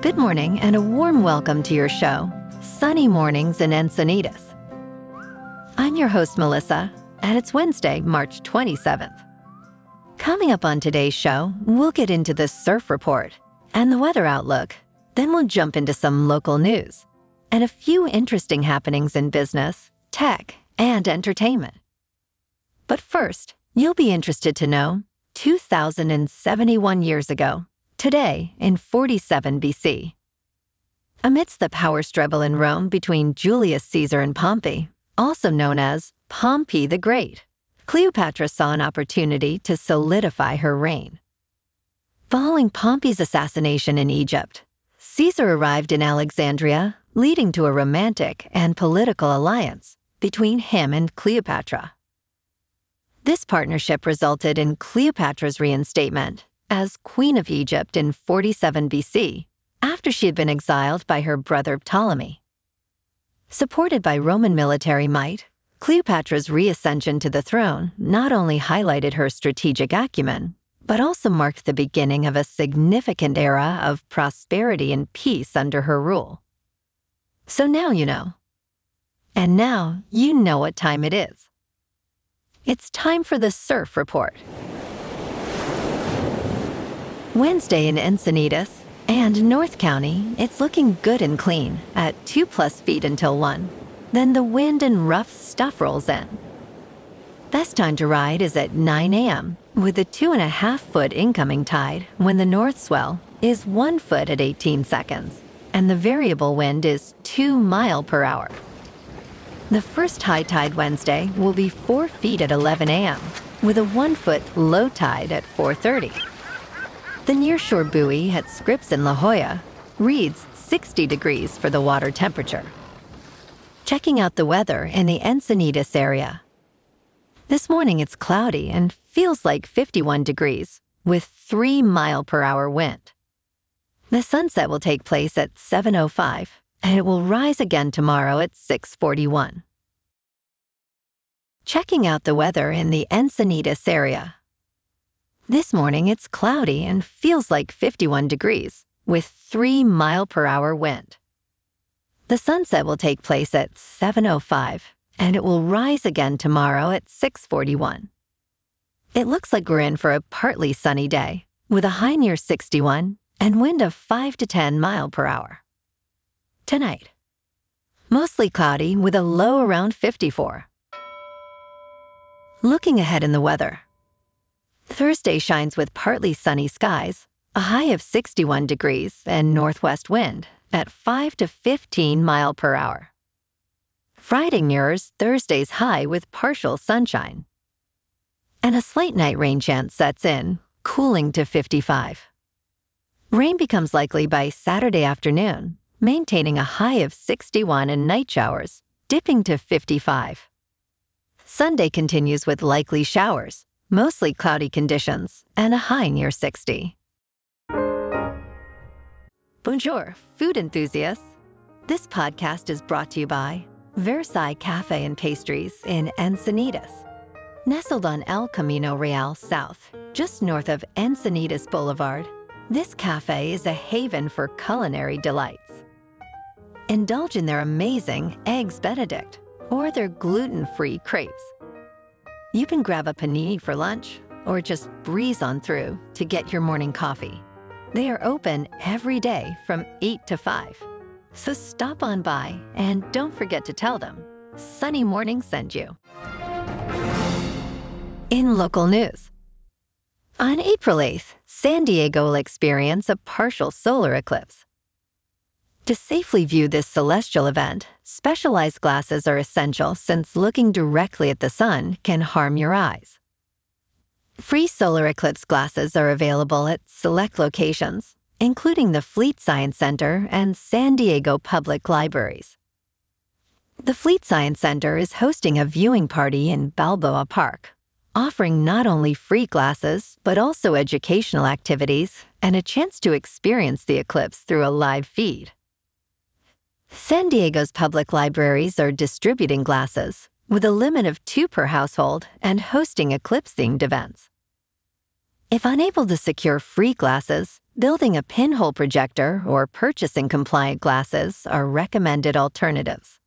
Good morning and a warm welcome to your show, Sunny Mornings in Encinitas. I'm your host, Melissa, and it's Wednesday, March 27th. Coming up on today's show, we'll get into the surf report and the weather outlook. Then we'll jump into some local news and a few interesting happenings in business, tech, and entertainment. But first, you'll be interested to know 2,071 years ago, today in 47 BC. Amidst the power struggle in Rome between Julius Caesar and Pompey, also known as Pompey the Great, Cleopatra saw an opportunity to solidify her reign. Following Pompey's assassination in Egypt, Caesar arrived in Alexandria, leading to a romantic and political alliance between him and Cleopatra. This partnership resulted in Cleopatra's reinstatement as Queen of Egypt in 47 BC, after she had been exiled by her brother Ptolemy. Supported by Roman military might, Cleopatra's reascension to the throne not only highlighted her strategic acumen, but also marked the beginning of a significant era of prosperity and peace under her rule. So now you know. And now you know what time it is. It's time for the surf report. Wednesday in Encinitas and North County, it's looking good and clean at 2+ feet until 1. Then the wind and rough stuff rolls in. Best time to ride is at 9 a.m. with a 2.5-foot incoming tide when the north swell is 1 foot at 18 seconds and the variable wind is 2 miles per hour. The first high tide Wednesday will be 4 feet at 11 a.m. with a 1 foot low tide at 4:30. The nearshore buoy at Scripps in La Jolla reads 60 degrees for the water temperature. Checking out the weather in the Encinitas area. This morning it's cloudy and feels like 51 degrees with 3 mile per hour wind. The sunset will take place at 7:05 and it will rise again tomorrow at 6:41. Checking out the weather in the Encinitas area. This morning it's cloudy and feels like 51 degrees with 3 mile per hour wind. The sunset will take place at 7:05 and it will rise again tomorrow at 6:41. It looks like we're in for a partly sunny day with a high near 61 and wind of 5 to 10 mile per hour. Tonight, mostly cloudy with a low around 54. Looking ahead in the weather. Thursday shines with partly sunny skies, a high of 61 degrees and northwest wind at 5 to 15 mile per hour. Friday mirrors Thursday's high with partial sunshine. And a slight night rain chance sets in, cooling to 55. Rain becomes likely by Saturday afternoon, maintaining a high of 61 and night showers, dipping to 55. Sunday continues with likely showers, mostly cloudy conditions, and a high near 60. Bonjour, food enthusiasts. This podcast is brought to you by Versailles Cafe and Pastries in Encinitas. Nestled on El Camino Real South, just north of Encinitas Boulevard, this cafe is a haven for culinary delights. Indulge in their amazing Eggs Benedict or their gluten-free crepes. You can grab a panini for lunch or just breeze on through to get your morning coffee. They are open every day from 8 to 5. So stop on by and don't forget to tell them Sunny Morning sent you. In local news. On April 8th, San Diego will experience a partial solar eclipse. To safely view this celestial event, specialized glasses are essential since looking directly at the sun can harm your eyes. Free solar eclipse glasses are available at select locations, including the Fleet Science Center and San Diego Public Libraries. The Fleet Science Center is hosting a viewing party in Balboa Park, offering not only free glasses, but also educational activities and a chance to experience the eclipse through a live feed. San Diego's public libraries are distributing glasses, with a limit of 2 per household and hosting eclipse-themed events. If unable to secure free glasses, building a pinhole projector or purchasing compliant glasses are recommended alternatives.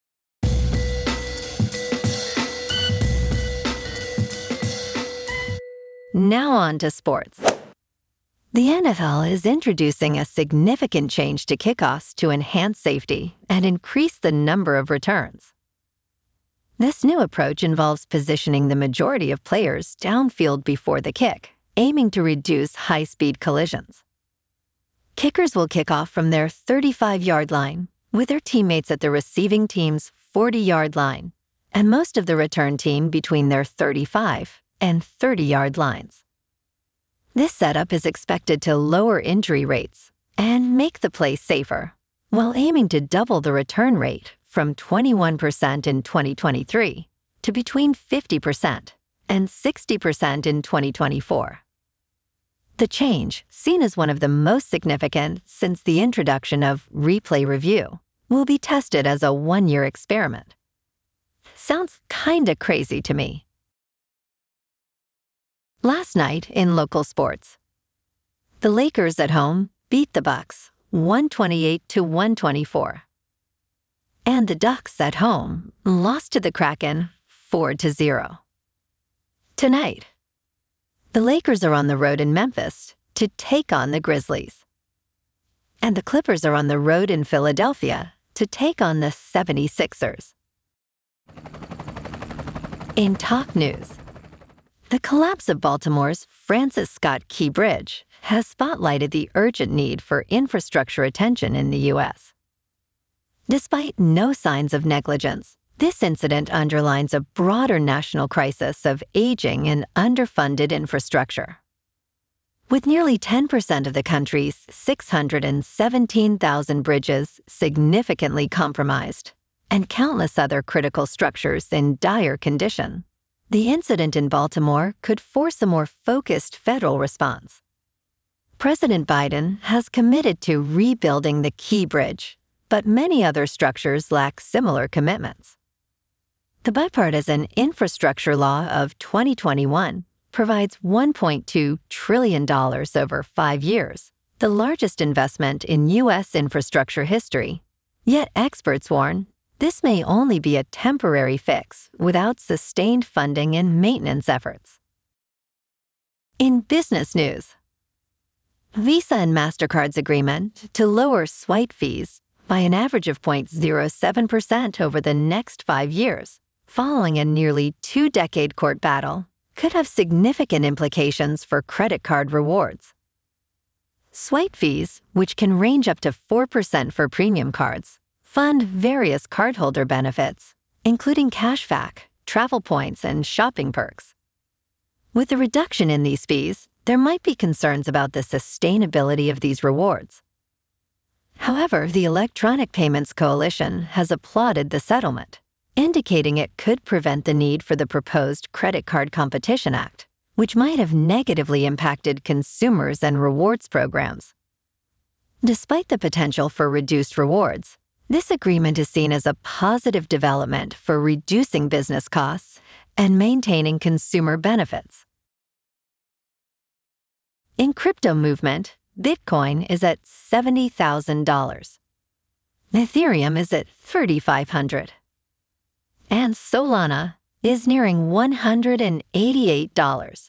Now on to sports. The NFL is introducing a significant change to kickoffs to enhance safety and increase the number of returns. This new approach involves positioning the majority of players downfield before the kick, aiming to reduce high-speed collisions. Kickers will kick off from their 35-yard line, with their teammates at the receiving team's 40-yard line, and most of the return team between their 35 and 30-yard lines. This setup is expected to lower injury rates and make the play safer, while aiming to double the return rate from 21% in 2023 to between 50% and 60% in 2024. The change, seen as one of the most significant since the introduction of replay review, will be tested as a one-year experiment. Sounds kinda crazy to me. Last night in local sports, the Lakers at home beat the Bucks 128-124. And the Ducks at home lost to the Kraken 4-0. Tonight, the Lakers are on the road in Memphis to take on the Grizzlies. And the Clippers are on the road in Philadelphia to take on the 76ers. In top news, the collapse of Baltimore's Francis Scott Key Bridge has spotlighted the urgent need for infrastructure attention in the U.S. Despite no signs of negligence, this incident underlines a broader national crisis of aging and underfunded infrastructure. With nearly 10% of the country's 617,000 bridges significantly compromised and countless other critical structures in dire condition, the incident in Baltimore could force a more focused federal response. President Biden has committed to rebuilding the Key Bridge, but many other structures lack similar commitments. The Bipartisan Infrastructure Law of 2021 provides $1.2 trillion over 5 years, the largest investment in U.S. infrastructure history. Yet experts warn this may only be a temporary fix without sustained funding and maintenance efforts. In business news, Visa and MasterCard's agreement to lower swipe fees by an average of 0.07% over the next 5 years, following a nearly 2-decade court battle, could have significant implications for credit card rewards. Swipe fees, which can range up to 4% for premium cards, fund various cardholder benefits, including cashback, travel points, and shopping perks. With the reduction in these fees, there might be concerns about the sustainability of these rewards. However, the Electronic Payments Coalition has applauded the settlement, indicating it could prevent the need for the proposed Credit Card Competition Act, which might have negatively impacted consumers and rewards programs. Despite the potential for reduced rewards, this agreement is seen as a positive development for reducing business costs and maintaining consumer benefits. In crypto movement, Bitcoin is at $70,000. Ethereum is at $3,500. And Solana is nearing $188.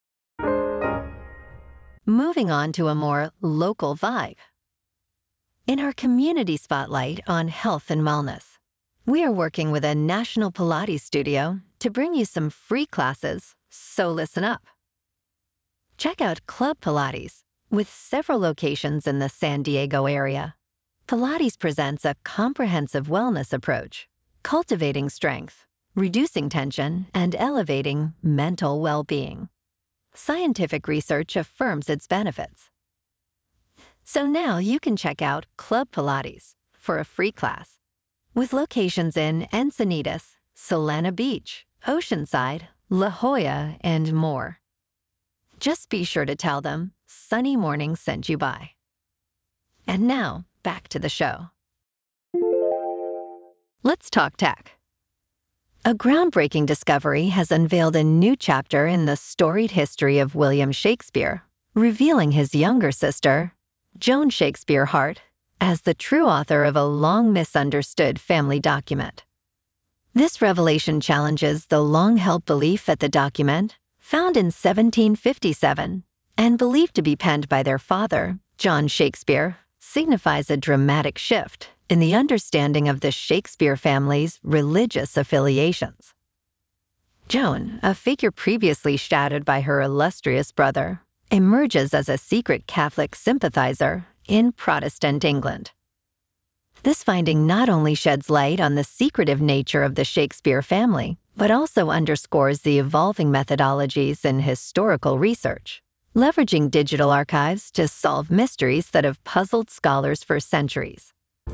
Moving on to a more local vibe. In our community spotlight on health and wellness, we are working with a national Pilates studio to bring you some free classes, so listen up. Check out Club Pilates, with several locations in the San Diego area. Pilates presents a comprehensive wellness approach, cultivating strength, reducing tension, and elevating mental well-being. Scientific research affirms its benefits. So now you can check out Club Pilates for a free class, with locations in Encinitas, Solana Beach, Oceanside, La Jolla, and more. Just be sure to tell them Sunny Mornings sent you by. And now, back to the show. Let's talk tech. A groundbreaking discovery has unveiled a new chapter in the storied history of William Shakespeare, revealing his younger sister, Joan Shakespeare Hart, as the true author of a long misunderstood family document. This revelation challenges the long-held belief that the document, found in 1757 and believed to be penned by their father, John Shakespeare, signifies a dramatic shift in the understanding of the Shakespeare family's religious affiliations. Joan, a figure previously shadowed by her illustrious brother, emerges as a secret Catholic sympathizer in Protestant England. This finding not only sheds light on the secretive nature of the Shakespeare family, but also underscores the evolving methodologies in historical research, leveraging digital archives to solve mysteries that have puzzled scholars for centuries.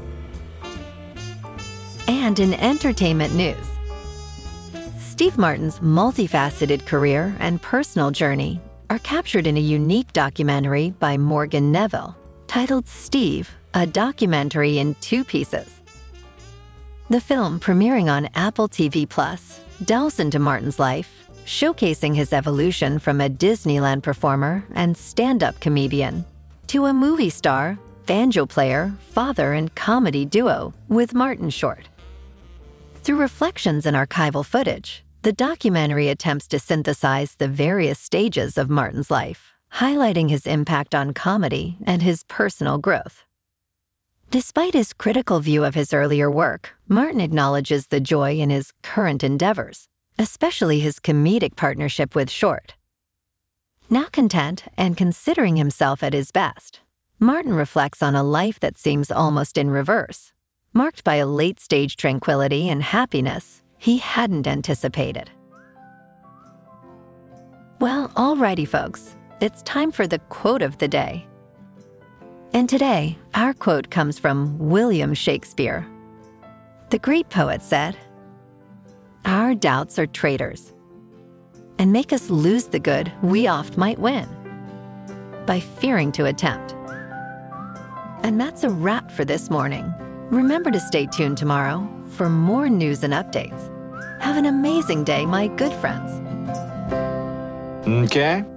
And in entertainment news, Steve Martin's multifaceted career and personal journey are captured in a unique documentary by Morgan Neville, titled Steve, a documentary in 2 pieces. The film, premiering on Apple TV+, delves into Martin's life, showcasing his evolution from a Disneyland performer and stand-up comedian to a movie star, banjo player, father, and comedy duo with Martin Short. Through reflections and archival footage, the documentary attempts to synthesize the various stages of Martin's life, highlighting his impact on comedy and his personal growth. Despite his critical view of his earlier work, Martin acknowledges the joy in his current endeavors, especially his comedic partnership with Short. Now content and considering himself at his best, Martin reflects on a life that seems almost in reverse, marked by a late-stage tranquility and happiness he hadn't anticipated. Well, alrighty folks, it's time for the quote of the day. And today, our quote comes from William Shakespeare. The great poet said, "Our doubts are traitors, and make us lose the good we oft might win, by fearing to attempt." And that's a wrap for this morning. Remember to stay tuned tomorrow for more news and updates. Have an amazing day, my good friends. Okay.